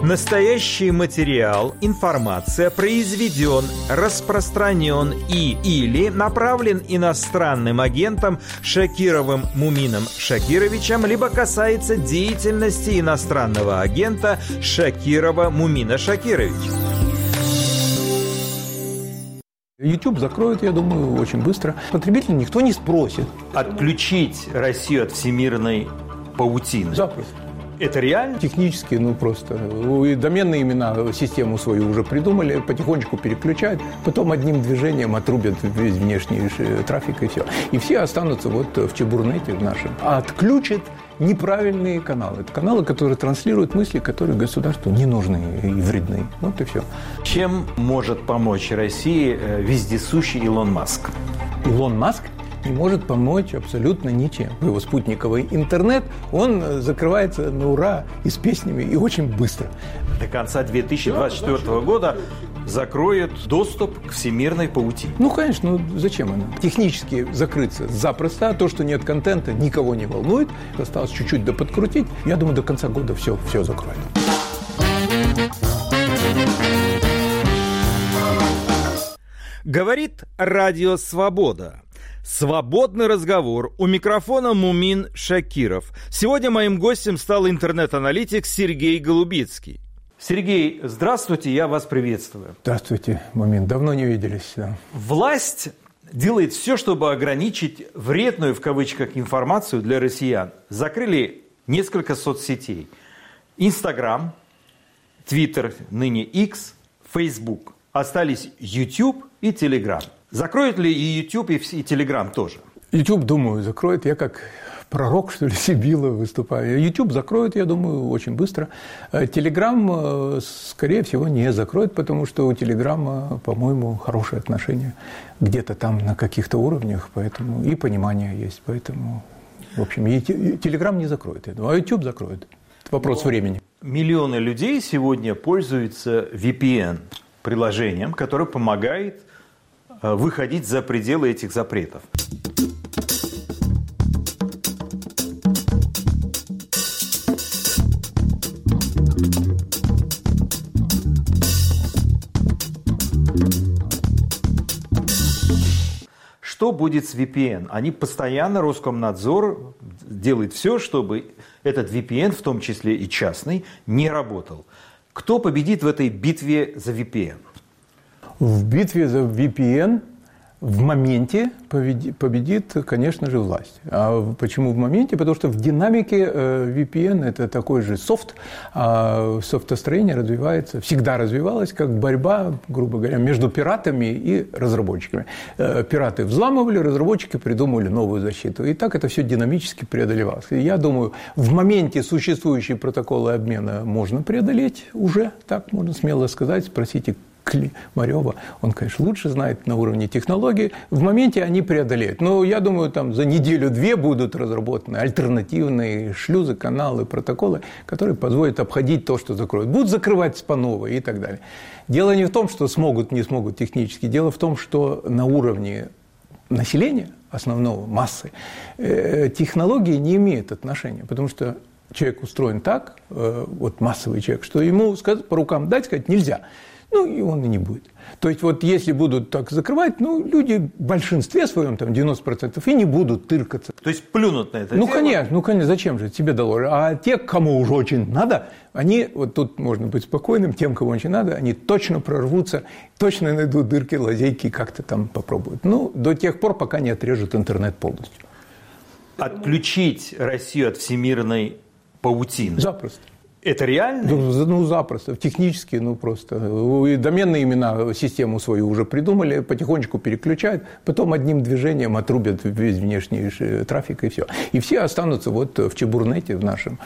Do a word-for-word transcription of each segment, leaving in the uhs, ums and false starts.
Настоящий материал, информация произведен, распространен и или направлен иностранным агентом Шакировым Мумином Шакировичем, либо касается деятельности иностранного агента Шакирова Мумина Шакировича. YouTube закроют, я думаю, очень быстро. Потребителя никто не спросит. Отключить Россию от всемирной паутины. Запросто. Это реально? Технически, ну просто. И доменные имена, систему свою уже придумали, потихонечку переключают, потом одним движением отрубят весь внешний трафик и все. И все останутся вот в чебурнете в нашем. А отключат неправильные каналы. Это каналы, которые транслируют мысли, которые государству не нужны и вредны. Вот и все. Чем может помочь России вездесущий Илон Маск? Илон Маск не может помочь абсолютно ничем. Его спутниковый интернет, он закрывается на ура и с песнями, и очень быстро. До конца две тысячи двадцать четвёртого года закроют доступ к всемирной паутине. Ну, конечно, ну зачем она? Технически закрыться запросто, а то, что нет контента, никого не волнует. Осталось чуть-чуть доподкрутить. Я думаю, до конца года все, все закроют. Говорит Радио Свобода. Свободный разговор. У микрофона Мумин Шакиров. Сегодня моим гостем стал интернет-аналитик Сергей Голубицкий. Сергей, здравствуйте, я вас приветствую. Здравствуйте, Мумин. Давно не виделись. Да. Власть делает все, чтобы ограничить вредную, в кавычках, информацию для россиян. Закрыли несколько соцсетей. Инстаграм, Твиттер, ныне X, Фейсбук. Остались YouTube и Телеграм. Закроют ли и YouTube, и Telegram тоже? YouTube, думаю, закроет. Я как пророк, что ли, Сибила выступаю. YouTube закроют, я думаю, очень быстро. Telegram, скорее всего, не закроет, потому что у Telegram, по-моему, хорошие отношения где-то там на каких-то уровнях, поэтому и понимание есть. Поэтому, в общем, и Telegram не закроет, я думаю, а YouTube закроет. Это вопрос Но времени. Миллионы людей сегодня пользуются ви пи эн-приложением, которое помогает выходить за пределы этих запретов. Что будет с ви пи эн? Они постоянно, Роскомнадзор делает все, чтобы этот ви пи эн, в том числе и частный, не работал. Кто победит в этой битве за ви пи эн? В битве за ви пи эн в моменте победит, конечно же, власть. А почему в моменте? Потому что в динамике ви пи эн – это такой же софт, а софтостроение развивается, всегда развивалось, как борьба, грубо говоря, между пиратами и разработчиками. Пираты взламывали, разработчики придумывали новую защиту. И так это все динамически преодолевалось. И я думаю, в моменте существующие протоколы обмена можно преодолеть уже, так можно смело сказать, спросите Климарева, он, конечно, лучше знает на уровне технологий, в моменте они преодолеют. Но я думаю, там за неделю-две будут разработаны альтернативные шлюзы, каналы, протоколы, которые позволят обходить то, что закроют. Будут закрывать по новой и так далее. Дело не в том, что смогут, не смогут технически, дело в том, что на уровне населения, основного, массы, технологии не имеют отношения, потому что человек устроен так, вот массовый человек, что ему сказать, по рукам дать, сказать нельзя. Ну, и он и не будет. То есть, вот если будут так закрывать, ну, люди в большинстве своем, там, девяносто процентов, и не будут тыркаться. То есть, плюнут на это? Ну, дело? конечно, ну, конечно, зачем же, тебе доложат. А те, кому уже очень надо, они, вот тут можно быть спокойным, тем, кому очень надо, они точно прорвутся, точно найдут дырки, лазейки, как-то там попробуют. Ну, до тех пор, пока не отрежут интернет полностью. Отключить Россию от всемирной паутины? Запросто. Это реально? Ну, ну, запросто. Технически, ну, просто. И доменные имена, систему свою уже придумали, потихонечку переключают, потом одним движением отрубят весь внешний трафик и все. И все останутся вот в чебурнете в нашем,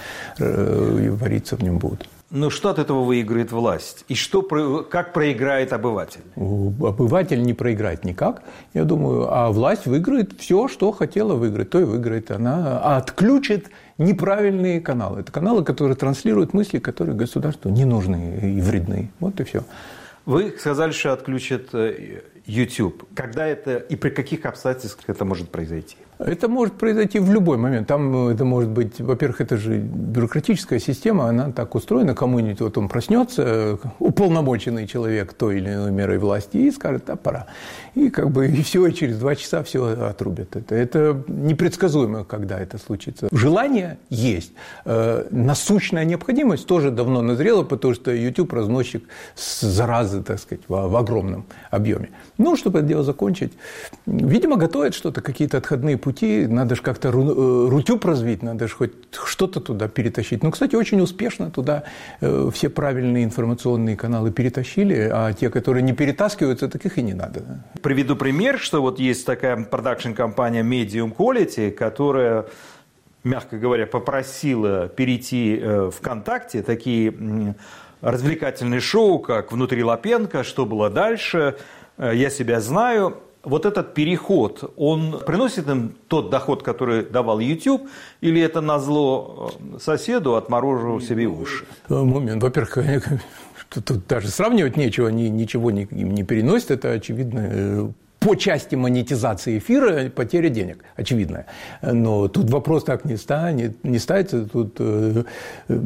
и вариться в нем будут. Ну, что от этого выиграет власть? И что, как проиграет обыватель? Обыватель не проиграет никак, я думаю, а власть выиграет все, что хотела выиграть, то и выиграет. Она отключит неправильные каналы. Это каналы, которые транслируют мысли, которые государству не нужны и вредны. Вот и все. Вы сказали, что отключат YouTube. Когда это и при каких обстоятельствах это может произойти? Это может произойти в любой момент. Там это может быть, во-первых, это же бюрократическая система, она так устроена, кому-нибудь вот он проснется, уполномоченный человек той или иной мерой власти, и скажет, да, пора. И как бы и все, и через два часа все отрубят. Это, это непредсказуемо, когда это случится. Желание есть. Насущная необходимость тоже давно назрела, потому что YouTube разносчик заразы, так сказать, в, в огромном объеме. Ну, чтобы это дело закончить, видимо, готовят что-то, какие-то отходные пути, надо же как-то Рутюб развить, надо же хоть что-то туда перетащить. Ну, кстати, очень успешно туда все правильные информационные каналы перетащили, а те, которые не перетаскиваются, таких и не надо. Приведу пример, что вот есть такая продакшн-компания Medium Quality, которая, мягко говоря, попросила перейти в ВКонтакте такие развлекательные шоу, как «Внутри Лапенко», «Что было дальше?», «Я себя знаю». Вот этот переход, он приносит им тот доход, который давал YouTube, или это назло соседу отморожил себе уши? Момент. Во-первых, тут, тут даже сравнивать нечего, они ничего не, не переносят, это очевидно. По части монетизации эфира потеря денег, очевидная. Но тут вопрос так не, станет, не ставится, тут э, э,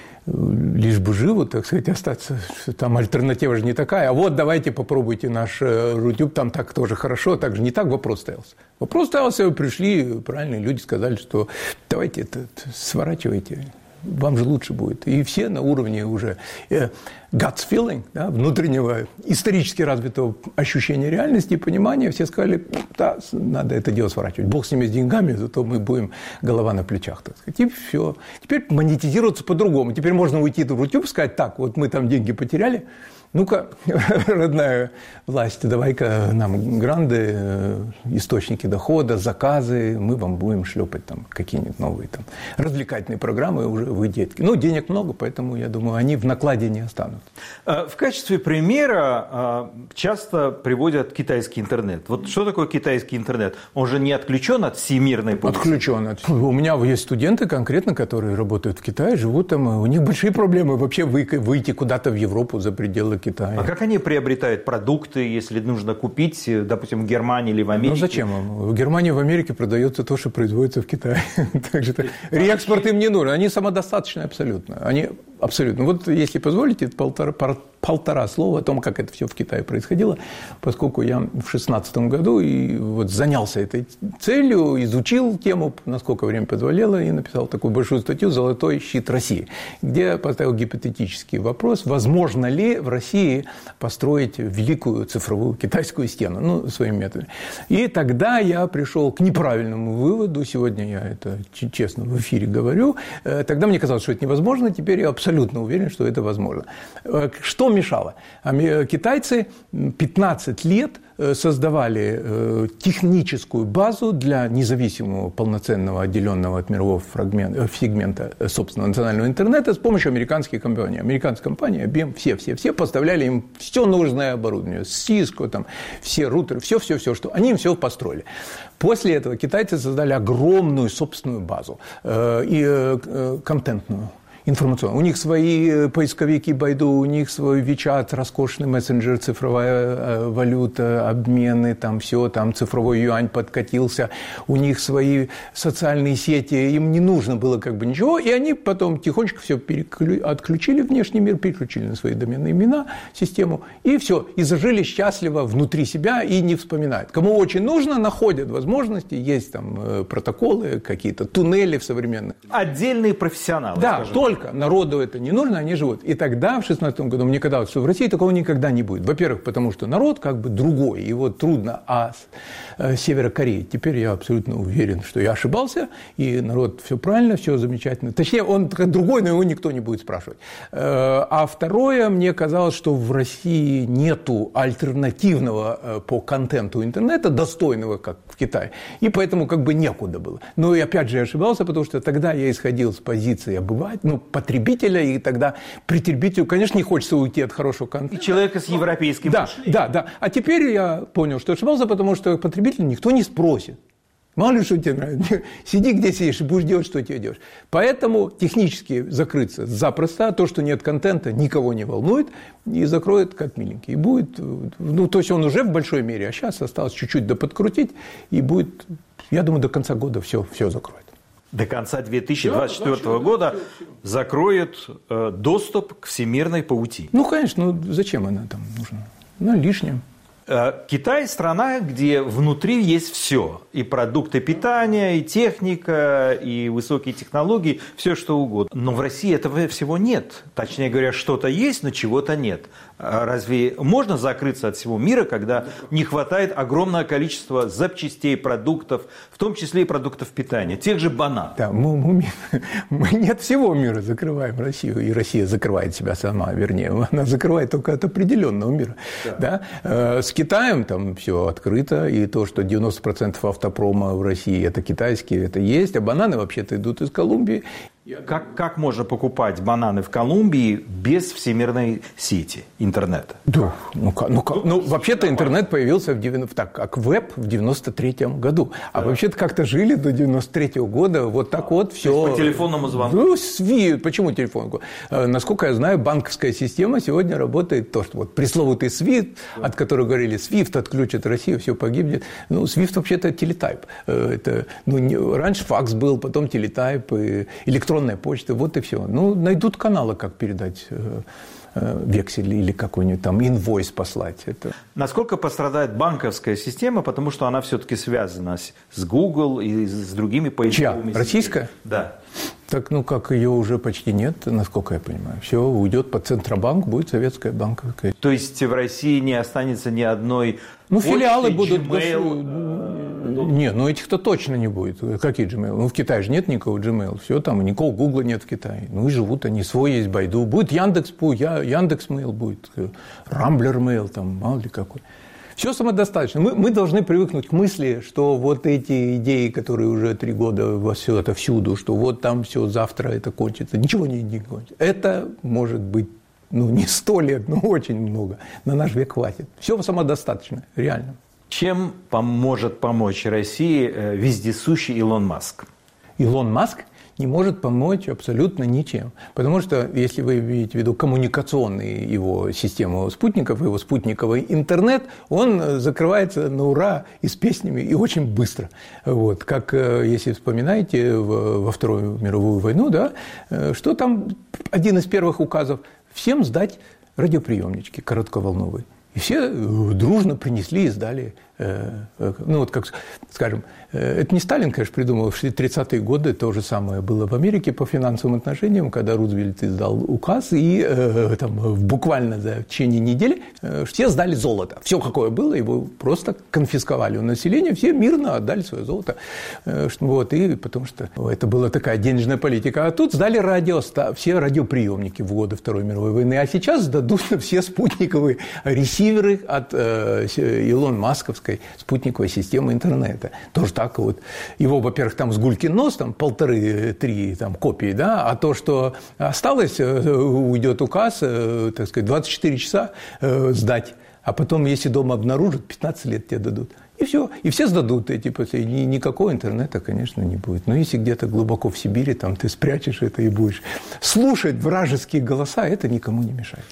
лишь бы живо, так сказать, остаться. Там альтернатива же не такая. А вот давайте попробуйте наш Рутюб, там так тоже хорошо. Так же не так вопрос ставился. Вопрос ставился, пришли правильные люди, сказали, что давайте это, сворачивайте. Вам же лучше будет. И все на уровне уже guts feeling, да, внутреннего исторически развитого ощущения реальности и понимания, все сказали, да, надо это дело сворачивать. Бог с ними, с деньгами, зато мы будем голова на плечах, так сказать. И все. Теперь монетизироваться по-другому. Теперь можно уйти в Рутюб, сказать, так, вот мы там деньги потеряли, ну-ка, родная власть, давай-ка нам гранды, источники дохода, заказы, мы вам будем шлепать там какие-нибудь новые там развлекательные программы, уже вы детки. Ну, денег много, поэтому, я думаю, они в накладе не останутся. В качестве примера часто приводят китайский интернет. Вот что такое китайский интернет? Он же не отключен от всемирной публики? Отключен. У меня есть студенты конкретно, которые работают в Китае, живут там, у них большие проблемы вообще выйти куда-то в Европу за пределы Китая. А как они приобретают продукты, если нужно купить, допустим, в Германии или в Америке? Ну зачем? В Германии, в Америке продается то, что производится в Китае. Так что реэкспорт им не нужен. Они самодостаточны абсолютно. Они абсолютно. Вот если позволите, полтора, полтора слова о том, как это все в Китае происходило, поскольку я в шестнадцатом году и вот занялся этой целью, изучил тему, насколько время позволяло, и написал такую большую статью «Золотой щит России», где я поставил гипотетический вопрос, возможно ли в России построить великую цифровую китайскую стену, ну, своими методами. И тогда я пришел к неправильному выводу, сегодня я это честно в эфире говорю, тогда мне казалось, что это невозможно, теперь я абсолютно уверен, что это возможно. Что мешало? Китайцы пятнадцать лет создавали техническую базу для независимого, полноценного, отделенного от мирового фрагмента, сегмента собственного национального интернета с помощью американских компаний. Американские компании, ай би эм, все-все-все поставляли им все нужное оборудование, Cisco, там, все рутеры, все-все-все, что они им все построили. После этого китайцы создали огромную собственную базу э, и э, контентную. Информационно. У них свои поисковики Байду, у них свой WeChat, роскошный мессенджер, цифровая валюта, обмены, там все, там цифровой юань подкатился, у них свои социальные сети, им не нужно было как бы ничего, и они потом тихонечко все переклю... отключили внешний мир, переключили на свои доменные имена, систему, и все, и зажили счастливо внутри себя и не вспоминают. Кому очень нужно, находят возможности, есть там протоколы, какие-то туннели в современных. Отдельные профессионалы. Да, скажем. Только народу это не нужно, они живут. И тогда, в шестнадцатом году, мне казалось, что в России такого никогда не будет. Во-первых, потому что народ как бы другой, его трудно, а с Севера Кореи. Теперь я абсолютно уверен, что я ошибался, и народ все правильно, все замечательно. Точнее, он другой, но его никто не будет спрашивать. А второе, мне казалось, что в России нету альтернативного по контенту интернета, достойного, как в Китае, и поэтому как бы некуда было. Но и опять же я ошибался, потому что тогда я исходил с позиции обывателя, ну, потребителя, и тогда потребителю, конечно, не хочется уйти от хорошего контента. И человека с европейским да, мышлением. Да, да. А теперь я понял, что ошибался, потому что потребителя никто не спросит. Мало ли, что тебе нравится. Сиди, где сидишь, и будешь делать, что тебе делаешь. Поэтому технически закрыться запросто. То, что нет контента, никого не волнует. И закроет как миленький. И будет, ну, то есть он уже в большой мере, а сейчас осталось чуть-чуть доподкрутить. И будет, я думаю, до конца года все, все закроет. До конца две тысячи двадцать четвёртого года закроют э, доступ к всемирной паутине. Ну, конечно, ну зачем она там нужна? Ну, лишним. Э, Китай – страна, где внутри есть все. И продукты питания, и техника, и высокие технологии, все что угодно. Но в России этого всего нет. Точнее говоря, что-то есть, но чего-то нет. Разве можно закрыться от всего мира, когда не хватает огромного количества запчастей, продуктов, в том числе и продуктов питания, тех же бананов? Да, мы, мы, мы не от всего мира закрываем Россию, и Россия закрывает себя сама, вернее, она закрывает только от определенного мира. Да. Да? С Китаем там все открыто, и то, что девяносто процентов автопрома в России это китайские, это есть, а бананы вообще-то идут из Колумбии. Как, как можно покупать бананы в Колумбии без всемирной сети интернета? Да, ну, ну, ну, ну вообще-то интернет появился в девяносто, так, как веб в девяносто третьем году. А да. вообще-то как-то жили до девяносто третьего года, вот так вот все. По телефонному звонку? Ну, сви... Почему телефон? Насколько я знаю, банковская система сегодня работает то, что вот пресловутый свифт, да. от которого говорили, свифт отключит Россию, все погибнет. Ну, свифт вообще-то телетайп. Это, ну, не... Раньше факс был, потом телетайп, и электронный почта, вот и все. Ну, найдут каналы, как передать э, э, вексель или какой-нибудь там инвойс послать. Это... Насколько пострадает банковская система, потому что она все-таки связана с, с Google и с другими поисковыми... Чья? Российская? Да. Так, ну, как ее уже почти нет, насколько я понимаю. Все уйдет под Центробанк, будет советская банковская. То есть в России не останется ни одной... Ну, почты, филиалы будут... Gmail, не, ну этих-то точно не будет. Какие Gmail? Ну, в Китае же нет никакого Gmail. Все там, никакого Гугла нет в Китае. Ну, и живут они, свой есть, Байду. Будет Яндекс.Пу, Яндекс.Мейл будет, Рамблер.Мейл, там, мало ли какой. Все самодостаточно. Мы, мы должны привыкнуть к мысли, что вот эти идеи, которые уже три года во все это всюду, что вот там все, завтра это кончится, ничего не, не кончится. Это может быть, ну, не сто лет, но очень много. На наш век хватит. Все самодостаточно, реально. Чем поможет помочь России вездесущий Илон Маск? Илон Маск не может помочь абсолютно ничем. Потому что, если вы имеете в виду коммуникационную его систему спутников, его спутниковый интернет, он закрывается на ура и с песнями, и очень быстро. Вот. Как, если вспоминаете, во Вторую мировую войну, да, что там один из первых указов – всем сдать радиоприемнички коротковолновые. И все дружно принесли и сдали. Ну, вот как, скажем, это не Сталин, конечно, придумал. В тридцатые годы то же самое было в Америке по финансовым отношениям, когда Рузвельт издал указ, и там, буквально за течение недели все сдали золото. Все, какое было, его просто конфисковали у населения, все мирно отдали свое золото. Вот, и потому что это была такая денежная политика. А тут сдали радио, все радиоприемники в годы Второй мировой войны. А сейчас сдадут все спутниковые ресиверы от Илон Масковской спутниковой системы интернета. Тоже так вот. Его, во-первых, там с гулькин нос, там полторы-три там, копии, да, а то, что осталось, уйдет указ, так сказать, двадцать четыре часа сдать, а потом, если дома обнаружат, пятнадцать лет тебе дадут. И все. И все сдадут эти последние. Никакого интернета, конечно, не будет. Но если где-то глубоко в Сибири, там ты спрячешь это и будешь слушать вражеские голоса, это никому не мешает.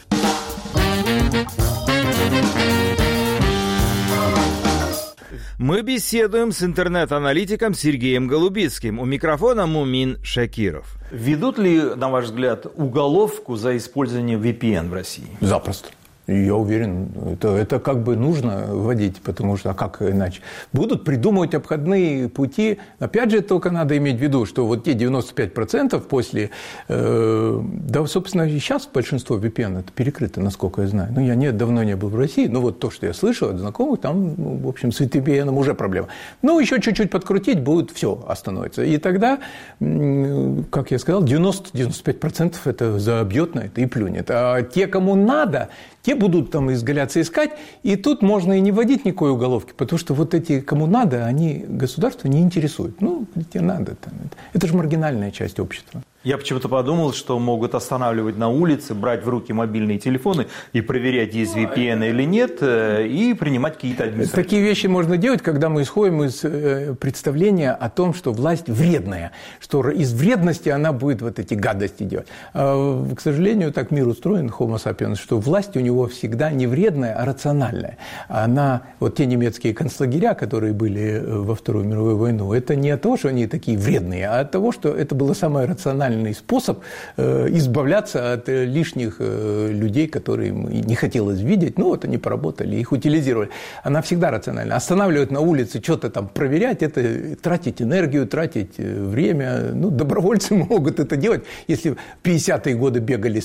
Мы беседуем с интернет-аналитиком Сергеем Голубицким. У микрофона Мумин Шакиров. Ведут ли, на ваш взгляд, уголовку за использование ви пи эн в России? Запросто. Я уверен, это, это как бы нужно вводить, потому что, а как иначе? Будут придумывать обходные пути. Опять же, только надо иметь в виду, что вот те девяносто пять процентов после... Э, да, собственно, и сейчас большинство ви пи эн это перекрыто, насколько я знаю. Ну, я не, давно не был в России, но вот то, что я слышал от знакомых, там, ну, в общем, с ви пи эн уже проблема. Ну, еще чуть-чуть подкрутить, будет все остановится. И тогда, как я сказал, девяносто - девяносто пять процентов это забьет на это и плюнет. А те, кому надо... Те будут там изгаляться искать, и тут можно и не вводить никакой уголовки, потому что вот эти, кому надо, они государство не интересуют. Ну, тебе надо. Там, это, это же маргинальная часть общества. Я почему-то подумал, что могут останавливать на улице, брать в руки мобильные телефоны и проверять, есть ви пи эн или нет, и принимать какие-то административные. Такие вещи можно делать, когда мы исходим из представления о том, что власть вредная, что из вредности она будет вот эти гадости делать. А, к сожалению, так мир устроен, Homo sapiens, что власть у него всегда не вредная, а рациональная. Она, вот те немецкие концлагеря, которые были во Вторую мировую войну, это не от того, что они такие вредные, а от того, что это было самое рациональное способ э, избавляться от э, лишних э, людей, которые не хотелось видеть. Ну, вот они поработали, их утилизировали. Она всегда рациональна. Останавливать на улице, что-то там проверять, это тратить энергию, тратить э, время. Ну, добровольцы могут это делать. Если в пятидесятые годы бегали,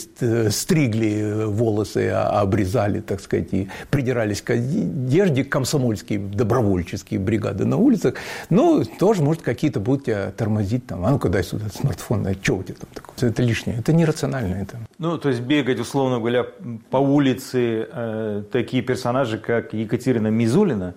стригли волосы, обрезали, так сказать, и придирались к одежде, комсомольские, добровольческие бригады на улицах, ну, тоже, может, какие-то будут тебя тормозить. Там, а ну-ка, дай сюда смартфон, а что у тебя там такое? Это лишнее, это нерационально. Это. Ну, то есть бегать, условно говоря, по улице э, такие персонажи, как Екатерина Мизулина,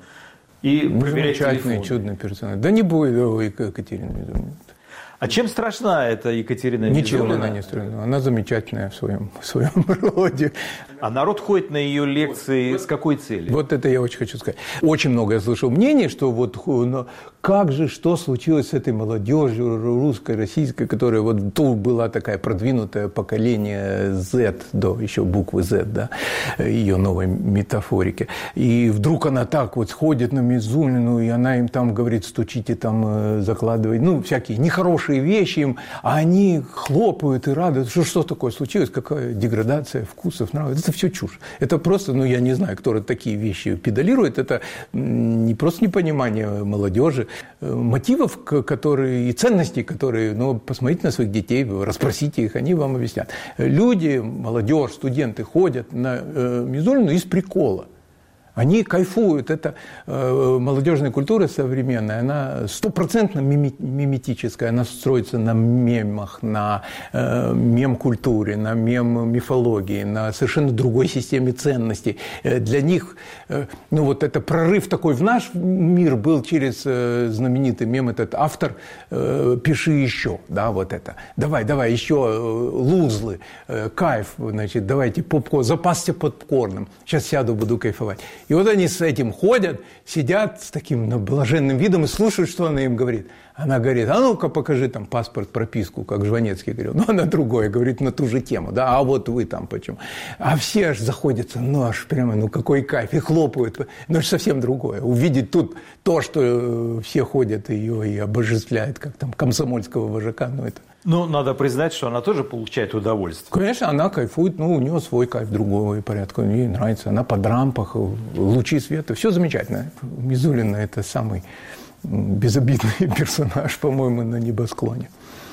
и ну, проверять замечательный, телефон. Чудный персонаж. Да не будет Екатерина Мизулина. А чем страшна эта Екатерина Мизулина? Ничем она не страшна. Она замечательная в своем, в своем роде. А народ ходит на ее лекции с какой целью? Вот это я очень хочу сказать. Очень много я слышал мнений, что вот ну, как же, что случилось с этой молодежью русской, российской, которая вот тут была такая продвинутое поколение Z, до еще буквы Z, да, ее новой метафорики. И вдруг она так вот сходит на Мизулину, и она им там говорит, стучите там, закладывайте, ну, всякие нехорошие вещи им, а они хлопают и радуются. Что, что такое случилось? Какая деградация вкусов, нравов? Это все чушь. Это просто, ну, я не знаю, кто такие вещи педалирует. Это не просто непонимание молодежи, мотивов, которые, и ценностей, которые, ну, посмотрите на своих детей, расспросите их, они вам объяснят. Люди, молодежь, студенты ходят на э, Мизулину из прикола. Они кайфуют. Это э, молодежная культура современная, она стопроцентно миметическая, она строится на мемах, на э, мем-культуре, на мем-мифологии, на совершенно другой системе ценностей. Э, для них, э, ну вот это прорыв такой в наш мир был через э, знаменитый мем, этот автор э, «Пиши еще», да, вот это. Давай, давай, еще э, лузлы, э, кайф, значит, давайте попкорн, запасся попкорном, сейчас сяду, буду кайфовать. И вот они с этим ходят, сидят с таким ну, блаженным видом и слушают, что она им говорит. Она говорит, а ну-ка покажи там паспорт, прописку, как Жванецкий говорил. Ну, она другое, говорит на ту же тему, да, а вот вы там почему. А все аж заходятся, ну, аж прямо, ну, какой кайф, и хлопают. Ну, это совсем другое. Увидеть тут то, что все ходят ее и обожествляют, как там комсомольского вожака, ну, это... Ну, надо признать, что она тоже получает удовольствие. Конечно, она кайфует, но у нее свой кайф другого порядка. Ей нравится, она под рампах, лучи света, все замечательно. Мизулина – это самый безобидный персонаж, по-моему, на небосклоне.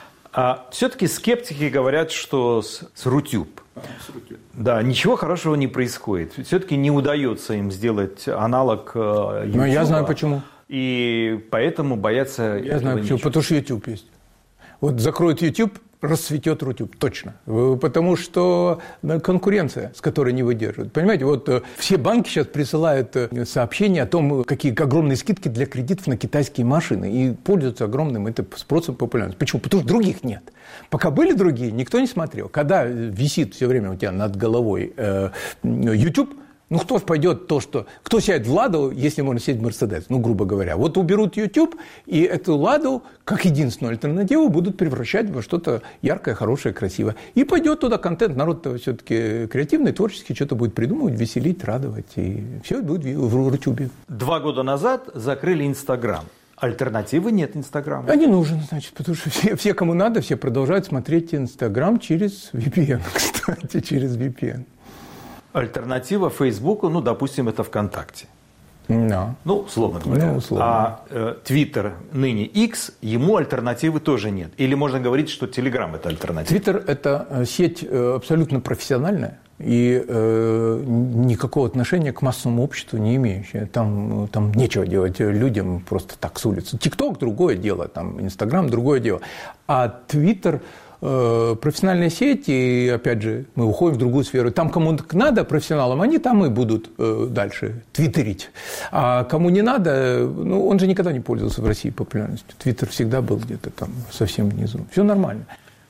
А все-таки скептики говорят, что с, с Рутюб, да, ничего хорошего не происходит. Все-таки не удается им сделать аналог YouTube. Но я знаю почему. И поэтому боятся... Я знаю почему, потому что YouTube есть. Вот закроют YouTube, расцветет Рутюб, точно. Потому что конкуренция, с которой не выдерживают. Понимаете, вот все банки сейчас присылают сообщения о том, какие огромные скидки для кредитов на китайские машины. И пользуются огромным это спросом, популярностью. Почему? Потому что других нет. Пока были другие, никто не смотрел. Когда висит все время у тебя над головой YouTube, ну, кто ж пойдет то, что... Кто сядет в «Ладу», если можно сесть в «Мерседес», ну, грубо говоря. Вот уберут YouTube, и эту «Ладу», как единственную альтернативу, будут превращать во что-то яркое, хорошее, красивое. И пойдет туда контент. Народ-то все-таки креативный, творческий, что-то будет придумывать, веселить, радовать. И все будет в Рутюбе. Два года назад закрыли Инстаграм. Альтернативы нет Инстаграма. А не нужен, значит, потому что все, все, кому надо, все продолжают смотреть Инстаграм через ви пи эн, кстати, через ви пи эн. Альтернатива Фейсбуку, ну, допустим, это ВКонтакте. No. Ну, условно говоря. No, условно. А Твиттер, э, ныне X, ему альтернативы тоже нет. Или можно говорить, что Телеграм – это альтернатива? Твиттер – это сеть абсолютно профессиональная и э, никакого отношения к массовому обществу не имеющая. Там, там нечего делать людям просто так с улицы. ТикТок – другое дело, там Инстаграм – другое дело. А Твиттер – профессиональная сеть, и, опять же, мы уходим в другую сферу. Там, кому надо, профессионалам, они там и будут э, дальше твиттерить. А кому не надо, ну, он же никогда не пользовался в России популярностью. Твиттер всегда был где-то там совсем внизу. Все нормально.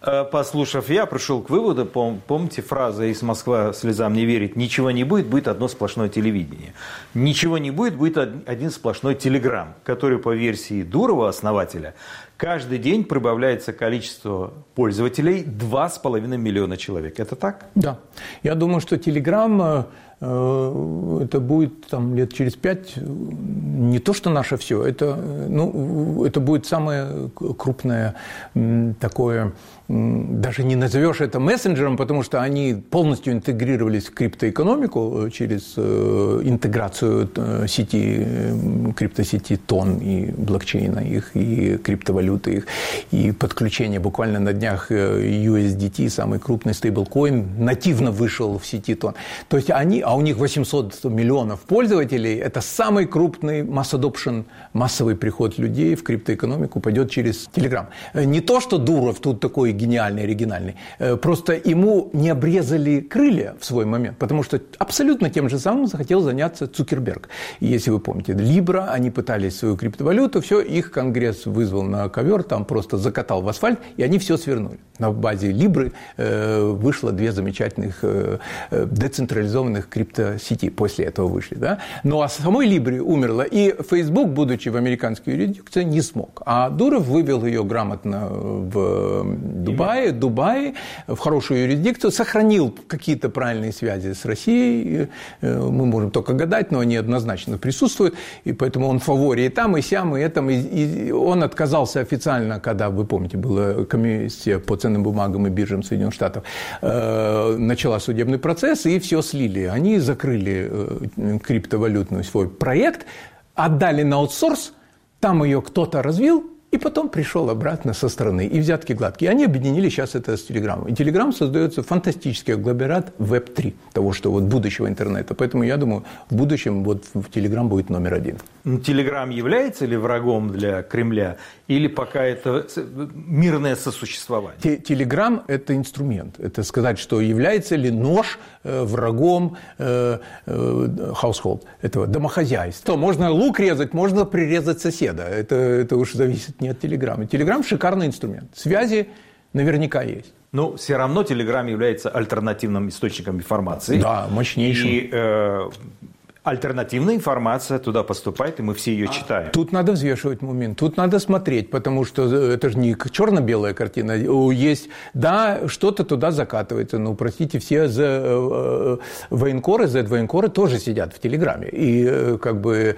Послушав, я пришел к выводу, пом- помните фраза «Из Москва слезам не верит», ничего не будет, будет одно сплошное телевидение. Ничего не будет, будет один сплошной телеграм, который по версии Дурова, основателя, каждый день прибавляется количество пользователей два с половиной миллиона человек. Это так? Да. Я думаю, что телеграм... Это будет там, лет через пять не то, что наше все, это, ну, это будет самое крупное такое, даже не назовешь это мессенджером, потому что они полностью интегрировались в криптоэкономику через интеграцию сети, криптосети тон и блокчейна их, и криптовалюты их, и подключение буквально на днях ю эс ди ти, самый крупный стейблкоин, нативно вышел в сети тон. То есть они, а у них восемьсот миллионов пользователей, это самый крупный mass adoption, массовый приход людей в криптоэкономику пойдет через Telegram. Не то, что Дуров тут такой гениальный, оригинальный, просто ему не обрезали крылья в свой момент, потому что абсолютно тем же самым захотел заняться Цукерберг. Если вы помните, Libra, они пытались свою криптовалюту, все, их Конгресс вызвал на ковер, там просто закатал в асфальт, и они все свернули. На базе Libra вышло две замечательных децентрализованных криптосети после этого вышли. Да? Ну, а самой Libra умерла, и Facebook, будучи в американской юрисдикции, не смог. А Дуров вывел ее грамотно в Дубае, Дубае, в хорошую юрисдикцию, сохранил какие-то правильные связи с Россией. Мы можем только гадать, но они однозначно присутствуют, и поэтому он в фаворе и там, и сям, и этом. И, и он отказался официально, когда, вы помните, была комиссия по ценным бумагам и биржам Соединенных Штатов, э, начала судебный процесс, и все слили. Они закрыли э, криптовалютный свой проект, отдали на аутсорс, там ее кто-то развил, и потом пришел обратно со стороны. И взятки гладкие. Они объединили сейчас это с Телеграмом. И Телеграм создается фантастический агломерат веб три, того, что вот будущего интернета. Поэтому я думаю, в будущем вот Телеграм будет номер один. Телеграм является ли врагом для Кремля? Или пока это мирное сосуществование? Телеграм – это инструмент. Это сказать, что является ли нож врагом э, э, household, этого домохозяйства. Можно лук резать, можно прирезать соседа. Это, это уж зависит не от Телеграма. Телеграм – шикарный инструмент. Связи наверняка есть. Но все равно Телеграм является альтернативным источником информации. Да, мощнейшим. И э, альтернативная информация туда поступает, и мы все ее читаем. Тут надо взвешивать момент, тут надо смотреть, потому что это же не черно-белая картина. Есть, да, что-то туда закатывается, но, простите, все за военкоры, зет-военкоры тоже сидят в Телеграме. И как бы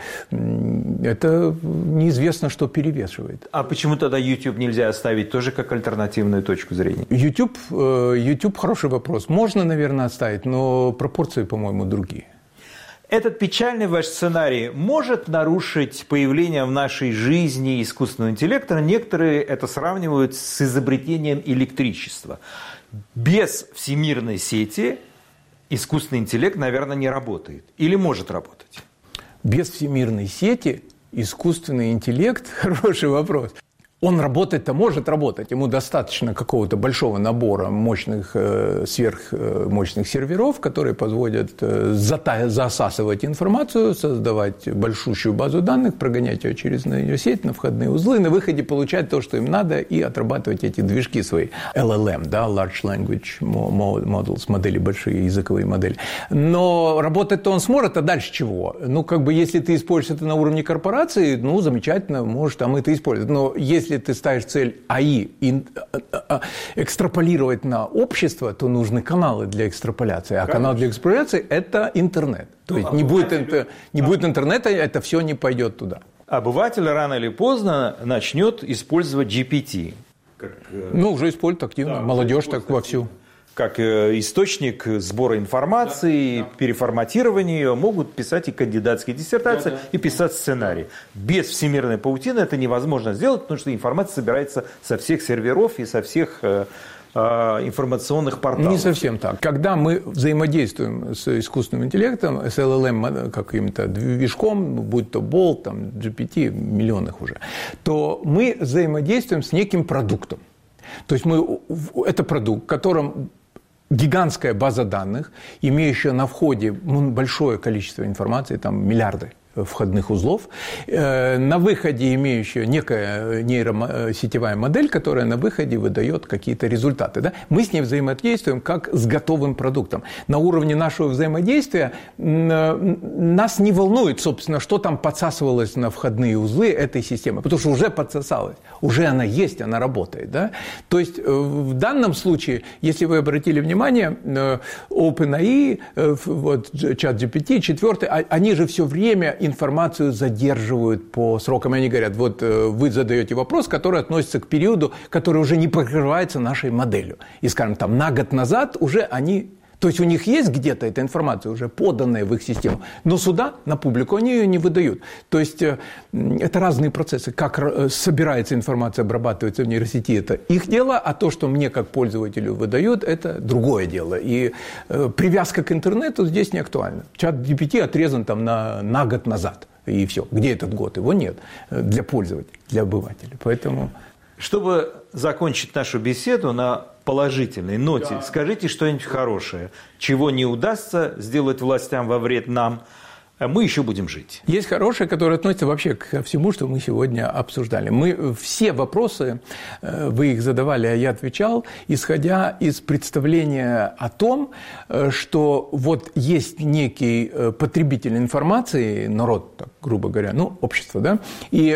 это неизвестно, что перевешивает. А почему тогда YouTube нельзя оставить тоже как альтернативную точку зрения? YouTube, YouTube хороший вопрос. Можно, наверное, оставить, но пропорции, по-моему, другие. Этот печальный ваш сценарий может нарушить появление в нашей жизни искусственного интеллекта. Некоторые это сравнивают с изобретением электричества. Без всемирной сети искусственный интеллект, наверное, не работает. Или может работать? Без всемирной сети искусственный интеллект – хороший вопрос. Он работать-то может работать, ему достаточно какого-то большого набора мощных, сверхмощных серверов, которые позволят засасывать информацию, создавать большущую базу данных, прогонять ее через нейросеть на входные узлы, на выходе получать то, что им надо, и отрабатывать эти движки свои. эл эл эм, да, Large Language Models, модели, большие языковые модели. Но работать-то он сможет, а дальше чего? Ну, как бы, если ты используешь это на уровне корпорации, ну, замечательно, может, там это использовать. Но если ты ставишь цель эй ай экстраполировать на общество, то нужны каналы для экстраполяции. А Конечно. Канал для экстраполяции – это интернет. То ну, есть не будет, интер... не будет интернета, это все не пойдет туда. Обыватель рано или поздно начнет использовать джи пи ти. Как... Ну, уже используют активно. Да, молодежь так вовсю. Как источник сбора информации, да, да. переформатирования ее, могут писать и кандидатские диссертации, да, да. и писать сценарий. Без всемирной паутины это невозможно сделать, потому что информация собирается со всех серверов и со всех э, э, информационных порталов. Не совсем так. Когда мы взаимодействуем с искусственным интеллектом, с эл эл эм каким-то движком, будь то Bolt, там, джи пи ти, миллионных уже, то мы взаимодействуем с неким продуктом. То есть мы, это продукт, в котором гигантская база данных, имеющая на входе большое количество информации, там миллиарды входных узлов, на выходе имеющая некая нейросетевая модель, которая на выходе выдает какие-то результаты. Да? Мы с ней взаимодействуем как с готовым продуктом. На уровне нашего взаимодействия нас не волнует, собственно, что там подсасывалось на входные узлы этой системы, потому что уже подсосалось, уже она есть, она работает. Да? То есть в данном случае, если вы обратили внимание, OpenAI, вот, ChatGPT, четвертый, они же все время информацию задерживают по срокам. Они говорят, вот вы задаете вопрос, который относится к периоду, который уже не покрывается нашей моделью. И, скажем, там на год назад уже они... То есть у них есть где-то эта информация, уже поданная в их систему, но сюда, на публику, они ее не выдают. То есть это разные процессы. Как собирается информация, обрабатывается в нейросети, это их дело, а то, что мне как пользователю выдают, это другое дело. И привязка к интернету здесь не актуальна. ChatGPT отрезан там на, на год назад, и все. Где этот год? Его нет для пользователя, для обывателя. Поэтому... Чтобы закончить нашу беседу на положительной ноте, да. Скажите что-нибудь хорошее, чего не удастся сделать властям во вред нам, мы еще будем жить. Есть хорошее, которое относится вообще ко всему, что мы сегодня обсуждали. Мы все вопросы, вы их задавали, а я отвечал, исходя из представления о том, что вот есть некий потребитель информации, народ, так, грубо говоря, ну, общество, да, и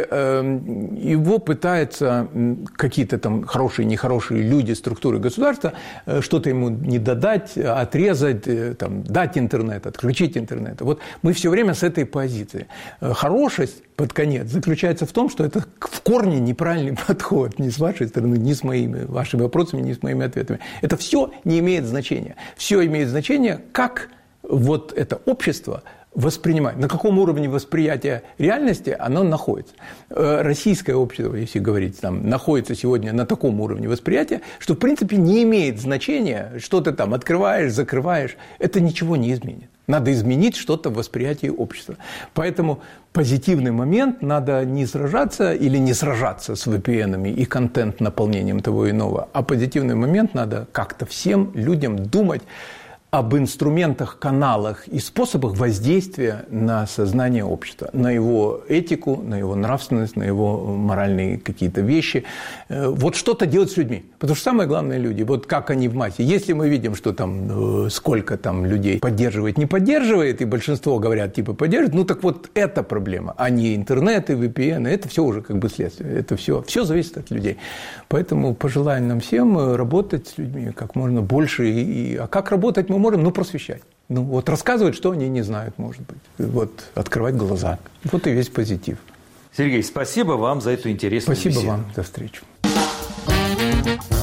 его пытаются какие-то там хорошие, нехорошие люди, структуры государства что-то ему не додать, отрезать, там, дать интернет, отключить интернет. Вот мы все время с этой позиции. Хорошесть под конец заключается в том, что это в корне неправильный подход ни с вашей стороны, ни с моими вашими вопросами, ни с моими ответами. Это все не имеет значения. Все имеет значение, как вот это общество воспринимать, на каком уровне восприятия реальности оно находится. Российское общество, если говорить, там, находится сегодня на таком уровне восприятия, что, в принципе, не имеет значения, что ты там открываешь, закрываешь, это ничего не изменит. Надо изменить что-то в восприятии общества. Поэтому позитивный момент, надо не сражаться или не сражаться с ви пи эн-ами и контент-наполнением того и иного, а позитивный момент надо как-то всем людям думать об инструментах, каналах и способах воздействия на сознание общества, на его этику, на его нравственность, на его моральные какие-то вещи. Вот что-то делать с людьми. Потому что самое главное – люди. Вот как они в массе. Если мы видим, что там сколько там людей поддерживает, не поддерживает, и большинство говорят, типа, поддерживает, ну так вот это проблема, а не интернет и ви пи эн. Это все уже как бы следствие. Это все, все зависит от людей. Поэтому пожелаем нам всем работать с людьми как можно больше. И, а как работать мы можем? Ну, просвещать. Ну, вот рассказывать, что они не знают, может быть. Вот, открывать глаза. Вот и весь позитив. Сергей, спасибо вам за эту интересную спасибо беседу. Спасибо вам за встречу.